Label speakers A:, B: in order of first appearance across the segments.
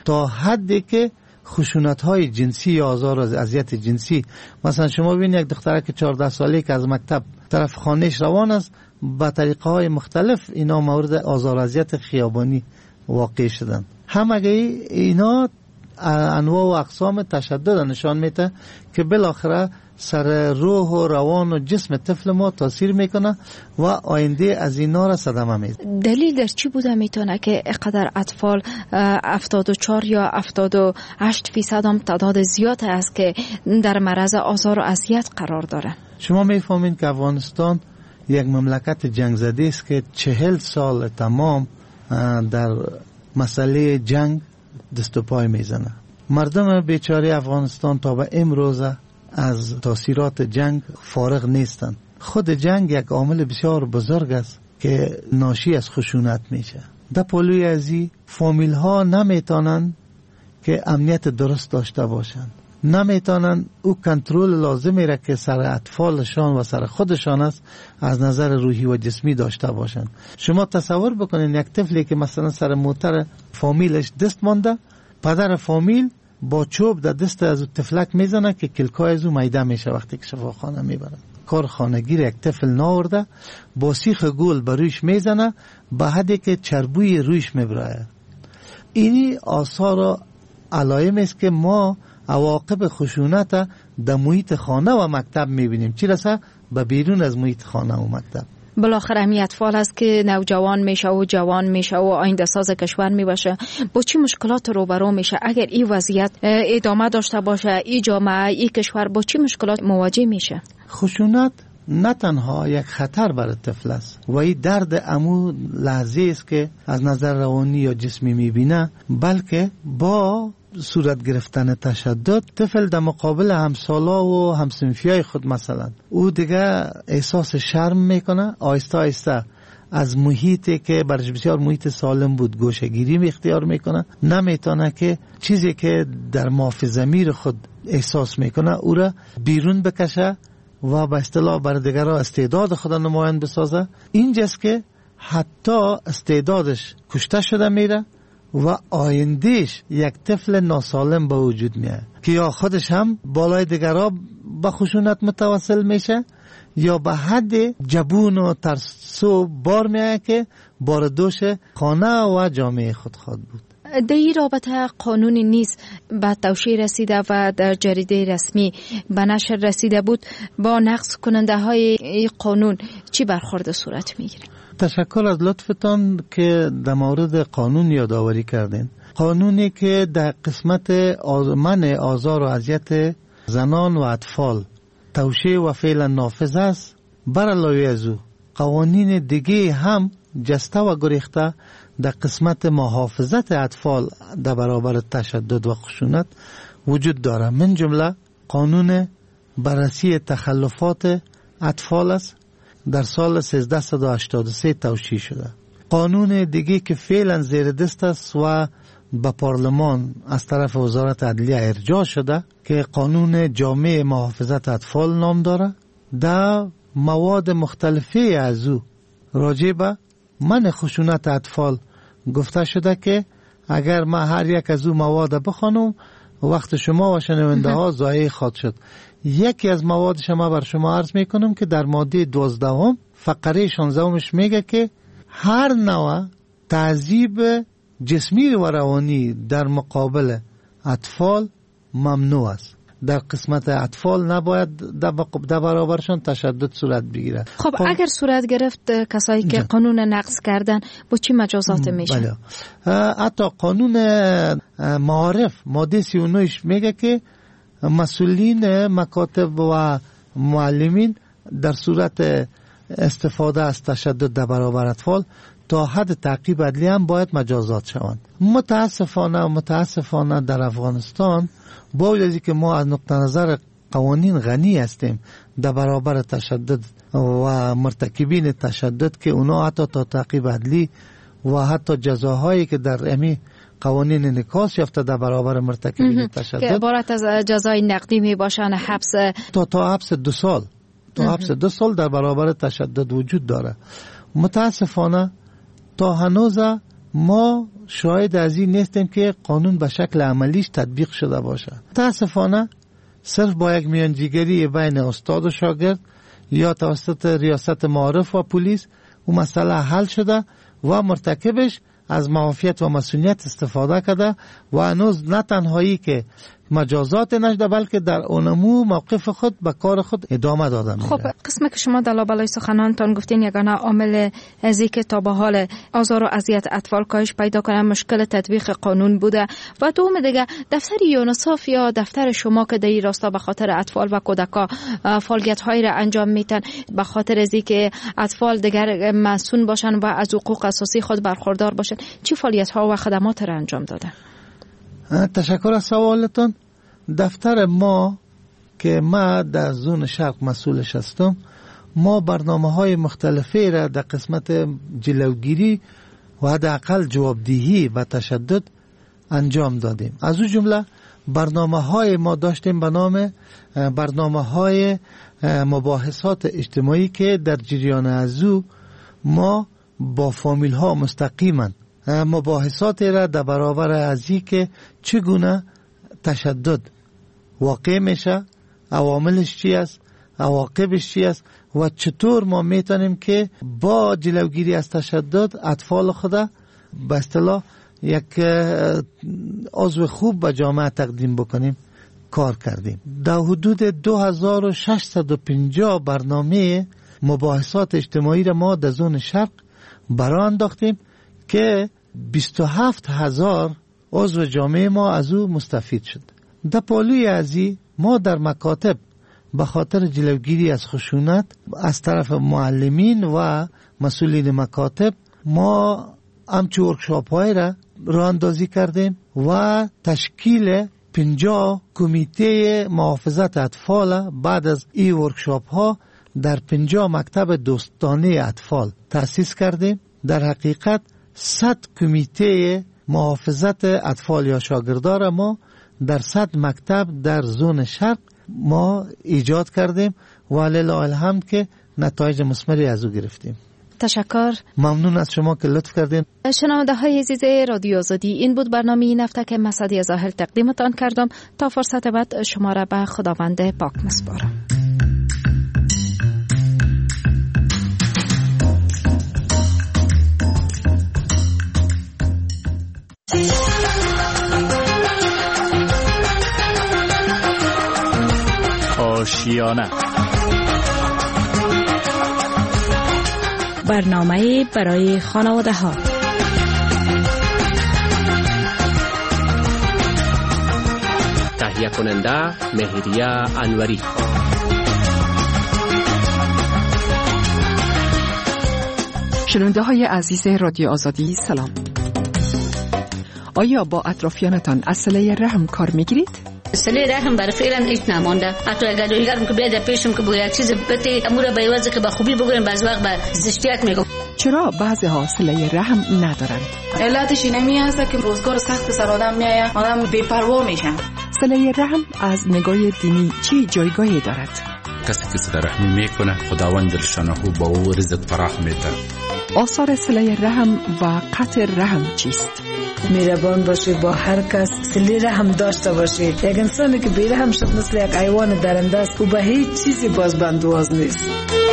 A: تا حدی که خشونت‌های جنسی یا آزار و اذیت جنسی، مثلا شما ببینید یک دختره که 14 ساله که از مکتب طرف خانهش روان است، با طریقه‌های مختلف اینا مورد آزار و اذیت خیابانی واقع شدن. همه اینا انواع و اقسام تشدد نشان میده که بالاخره سر روح و روان و جسم طفل ما تاثیر میکنه و آینده از اینا را صدمه میده.
B: دلیل در چی بوده میتونه که اینقدر اطفال 74 یا 78% هم تعداد زیاد است که در معرض آزار و اذیت قرار داره؟ شما
A: میفهمین که افغانستان یک مملکت جنگ زده است که 40 سال تمام در مسئله جنگ دست و پای میزنه. مردم بیچاره افغانستان تا به امروز از تاثیرات جنگ فارغ نیستند. خود جنگ یک عامل بسیار بزرگ است که ناشی از خشونت میشه. در پلوی ازی فامیل ها نمیتونن که امنیت درست داشته باشن، نمیتونن او کنترل لازمی را که سر اطفالشان و سر خودشان است از نظر روحی و جسمی داشته باشن. شما تصور بکنین یک طفلی که مثلا سر موتر فامیلش دست مانده، پدر فامیل با چوب در دست از طفلک میزنه که کلکای از او میده میشه وقتی که شفاخانه میبرن. کار خانگیر یک طفل ناورده با سیخ گل بر رویش میزنه به حدی که چربوی رویش میبره. اینی آثار و علائم است که ما عواقب خشونت در محیط خانه و مکتب میبینیم، چی رسه به بیرون از محیط خانه و مکتب.
B: بالاخره همی اطفال است که نوجوان میشه و جوان میشه و آینده ساز کشور میباشه. با چی مشکلات روبرو میشه اگر این وضعیت ادامه داشته باشه؟ این جامعه، این کشور با چی مشکلات مواجه میشه؟
A: خشونت نه تنها یک خطر برای طفل است و این درد امو لحظه است که از نظر روانی یا جسمی میبینه، بلکه با صورت گرفتن تشدد طفل در مقابل همسالا و همسنفیای خود مثلا او دیگه احساس شرم میکنه، آهسته آهسته از محیطی که برش بسیار محیط سالم بود گوشه‌گیری اختیار میکنه، نمیتونه که چیزی که در ماف ضمیر خود احساس میکنه او را بیرون بکشه و به اصطلاح بر دیگران استعداد خود نمایان بسازه. اینجاست که حتی استعدادش کشته شده میره و آیندهش یک طفل ناسالم به وجود میاد که یا خودش هم بالای دیگران به خشونت متوسل میشه یا به حد جبون و ترسو بار میاد که بار دوش خانه و جامعه خود خواهد بود.
B: در این رابطه قانونی نیست به توشیح رسیده و در جریده رسمی به نشر رسیده بود. با نقض کننده های قانون چی برخورد صورت میگیره؟
A: تشکر از لطفتان که در مورد قانون یادآوری کردین. قانونی که در قسمت منع آزار و اذیت زنان و اطفال توشیح و فعلا نافذ است. بر علاوه از او قوانین دیگه هم جسته و گریخته در قسمت محافظت اطفال در برابر تشدد و خشونت وجود داره. من جمله قانون بررسی تخلفات اطفال است، در سال 1383 توشیح شده. قانون دیگه که فعلا زیر دست است و به پارلمان از طرف وزارت عدلیه ارجاع شده که قانون جامع محافظت اطفال نام داره. در مواد مختلفه از او راجع به منع خشونت اطفال گفته شده که اگر ما هر یک از او مواد بخوانم وقت شما و شنونده ها ضایع خواهد شد. یکی از موادش ما بر شما عرض میکنم که در ماده 12 فقره 16 میگه که هر نوع تعذیب جسمی و روانی در مقابل اطفال ممنوع است. در قسمت اطفال نباید در برابرشان تشدد صورت بگیره.
B: خب اگر صورت گرفت کسایی که قانون نقض کردن با چی مجازات میشه؟
A: بله. حتی قانون معارف ماده 39 میگه که مسئولین مکاتب و معلمین در صورت استفاده از تشدد در برابر اطفال تا حد تعقیب عدلی هم باید مجازات شوند. متاسفانه در افغانستان با وجود از اینکه ما از نقطه نظر قوانین غنی هستیم در برابر تشدد و مرتکبین تشدد که اونا حتی تا تعقیب عدلی و حتی جزاهایی که در امی قوانین انعکاس یافته در برابر مرتکبین تشدد
B: که عبارت از جزای نقدی می باشن، حبس
A: تا حبس 2 سال حبس 2 سال در برابر تشدد وجود داره. متاسفانه تا هنوز ما شاهد از این نیستیم که قانون به شکل عملیش تطبیق شده باشه. متاسفانه صرف با یک میانجیگری بین استاد و شاگرد یا توسط ریاست معارف و پلیس و مسئله حل شده و مرتکبش از معافیت و مسئولیت استفاده کرده و هنوز نه تنهایی که مجازات نشده بلکه در اونمو موقف خود به کار خود ادامه داده میره.
B: خب قسمی که شما در لابلای سخنانتان گفتین یگانه عامل ازی که تا به حال آزار و اذیت اطفال کاهش پیدا کنه مشکل تطبیق قانون بوده و دوم دیگه دفتر یونیسف یا دفتر شما که در این راستا به خاطر اطفال و کودکا فعالیت هایی را انجام میتن به خاطر ازی که اطفال دیگر مسئول باشن و از حقوق اساسی خود برخوردار باشن چه فعالیت ها و خدمات را انجام داده؟
A: تشکر از سوالتون. دفتر ما که ما در زون شرق مسئولش هستم، ما برنامه های مختلفی را در قسمت جلوگیری و حداقل جوابدهی و تشدد انجام دادیم. از او جمله برنامه های ما داشتیم به نام برنامه های مباحثات اجتماعی که در جریان از او ما با فامیل ها مستقیما مباحثات را در برابر ازی که چگونه تشدد واقع میشه، عواملش چی است، عواقبش چی است و چطور ما میتونیم که با جلوگیری از تشدد اطفال خدا به اصطلاح یک عضو خوب به جامعه تقدیم بکنیم کار کردیم. در حدود 2650 برنامه مباحثات اجتماعی را ما در زون شرق برای انداختیم که 27,000 عضو جامعه ما از او مستفید شد. در پالوی ازی ما در مکاتب به خاطر جلوگیری از خشونت از طرف معلمین و مسئولین مکاتب ما همچون ورکشاپ های را راه اندازی کردیم و تشکیل 50 کمیته محافظت اطفال بعد از این ورکشاپ ها در 50 مکتب دوستانه اطفال تأسیس کردیم. در حقیقت 100 کمیته محافظت اطفال یا شاگردار ما در 100 مکتب در زون شرق ما ایجاد کردیم و لله الحمد که نتایج مثمری از او گرفتیم.
B: تشکر.
A: ممنون از شما که لطف کردین.
B: شنونده های عزیز رادیو آزادی، این بود برنامه این هفته که مسعدی ظاهر تقدیمتان کردم. تا فرصت بعد شما را به خداوند پاک میسپارم.
C: آشیانه،
D: برنامه برای خانواده ها.
C: تهیه کننده مهریه انوری.
E: شنونده های عزیز رادیو آزادی سلام. آیا با اطرافیانتان از صله رحم کار میگیرید؟
F: صله رحم برای فعلا هیچ نمانده. حتی اگر دیگرم که بیاد پیشم که باید چیز بده امور به واسه که با خوبی بگیرن بعض وقت به زشتیت میگم.
E: چرا بعضی ها صله رحم ندارند؟
G: علتش اینمی است که روزگار سخت سر آدم میآید، آدم بی‌پروا میشه.
E: صله رحم از نگاه دینی چی جایگاهی دارد؟
H: کسی که صله رحم میکنه خداوند دلشانه با او رزق فراخ میده.
E: آثار صله رحم و قطع رحم چیست؟
I: مهربان باشی، با هر کس صله رحم داشته باشی. یک انسانی که بی‌رحم شد مثل یک حیوان درنده است، او به هیچ چیزی بازبندواز نیست.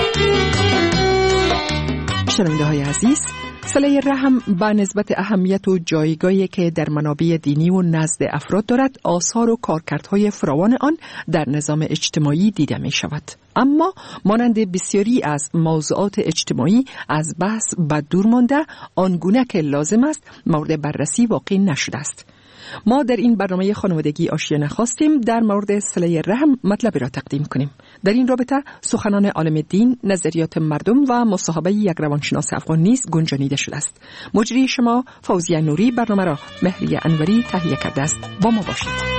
E: شنونده های عزیز، صله رحم به نسبت اهمیت و جایگاهی که در منابع دینی و نزد افراد دارد، آثار و کارکردهای فراوان آن در نظام اجتماعی دیده می شود. اما مانند بسیاری از موضوعات اجتماعی از بحث به دور مانده، آنگونه که لازم است مورد بررسی واقع نشده است. ما در این برنامه خانوادگی آشیانه خواستیم در مورد صله رحم مطلبی را تقدیم کنیم. در این رابطه سخنان عالم دین، نظریات مردم و مصاحبه یک روانشناس افغان نیز گنجانیده شده است. مجری شما فوزیه نوری برنامه را مهریه انوری تهیه کرده است. با ما باشید.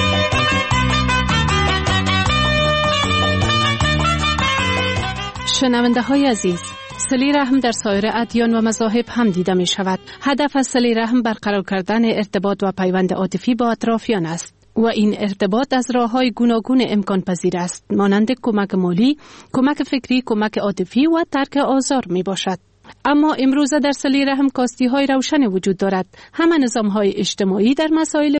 J: شنونده های عزیز، صله رحم در سایر ادیان و مذاهب هم دیده می شود. هدف از صله رحم برقرار کردن ارتباط و پیوند عاطفی با اطرافیان است و این ارتباط از راه‌های گوناگون امکان پذیر است، مانند کمک مالی، کمک فکری، کمک عاطفی و ترک آزار می باشد. اما امروزه در صله رحم کاستی های روشن وجود دارد. همه نظام های اجتماعی در مسائل